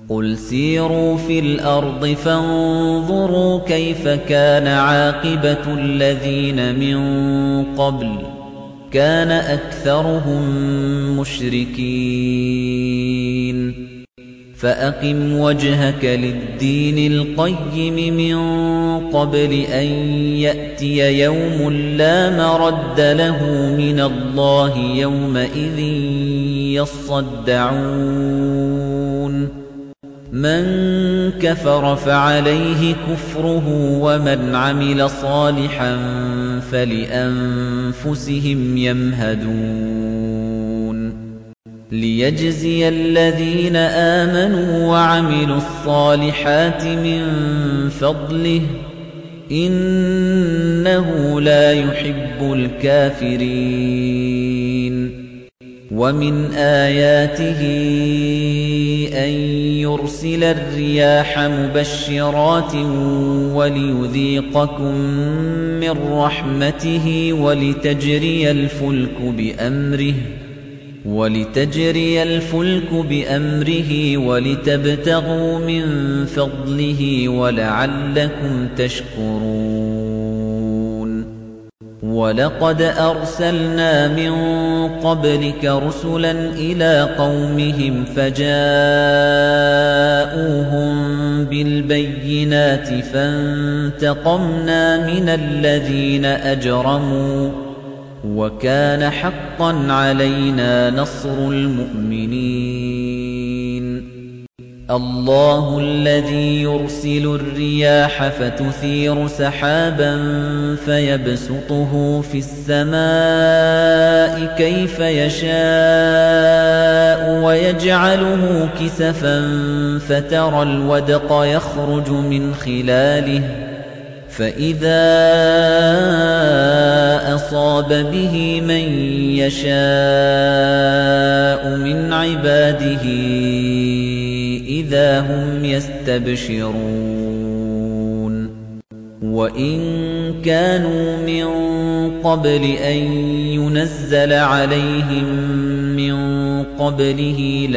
قُلْ سِيرُوا فِي الْأَرْضِ فَانظُرُوا كَيْفَ كَانَ عَاقِبَةُ الَّذِينَ مِن قَبْلُ كَانَ أَكْثَرُهُم مُشْرِكِينَ فَأَقِمْ وَجْهَكَ لِلدِّينِ الْقَيِّمِ مِن قَبْلِ أَن يَأْتِيَ يَوْمٌ لَّا مَرَدَّ لَهُ مِنَ اللَّهِ يَوْمَئِذٍ يَصَّدَّعُونَ مَن كَفَرَ فَعَلَيْهِ كُفْرُهُ وَمَنْ عَمِلَ صَالِحًا فَلِأَنفُسِهِمْ يَمْهَدُونَ لِيَجْزِيَ الَّذِينَ آمَنُوا وَعَمِلُوا الصَّالِحَاتِ مِن فَضْلِهِ إِنَّهُ لَا يُحِبُّ الْكَافِرِينَ وَمِنْ آيَاتِهِ أَن يُرْسِلَ الرِّيَاحَ مُبَشِّرَاتٍ وَلِيُذِيقَكُم مِّن رَّحْمَتِهِ وَلِتَجْرِيَ الْفُلْكُ بِأَمْرِهِ وَلِتَبْتَغُوا مِن فَضْلِهِ وَلَعَلَّكُمْ تَشْكُرُونَ وَلَقَدْ أَرْسَلْنَا مِن قَبْلِكَ رُسُلًا إِلَىٰ قَوْمِهِمْ فَجَاءُوهُم بِالْبَيِّنَاتِ فَانتَقَمْنَا مِنَ الَّذِينَ أَجْرَمُوا وَكَانَ حَقًّا عَلَيْنَا نَصْرُ الْمُؤْمِنِينَ اللَّهُ الَّذِي يُرْسِلُ الرِّيَاحَ فَتُثِيرُ سَحَابًا فَيَبْسُطُهُ فِي السَّمَاءِ كَيْفَ يَشَاءُ وَيَجْعَلُهُ كِسَفًا فَتَرَى الْوَدْقَ يَخْرُجُ مِنْ خِلَالِهِ فَإِذَا أَصَابَ بِهِ مَن يَشَاءُ مِنْ عِبَادِهِ إِذَا هُمْ يَسْتَبْشِرُونَ وَإِن كَانُوا مِن قَبْلِ أَن يُنَزَّلَ عَلَيْهِم مِّن قَبْلِهِ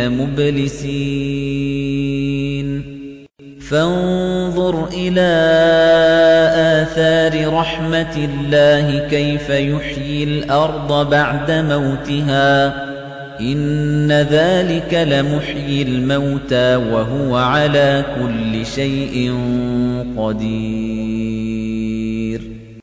لَمُبْلِسِينَ فانظُرْ إِلَىٰ آثَارِ رَحْمَةِ اللَّهِ كَيْفَ يُحْيِي الْأَرْضَ بَعْدَ مَوْتِهَا إِنَّ ذَلِكَ لَمُحْيِي الْمَوْتَىٰ وَهُوَ عَلَىٰ كُلِّ شَيْءٍ قَدِيرٌ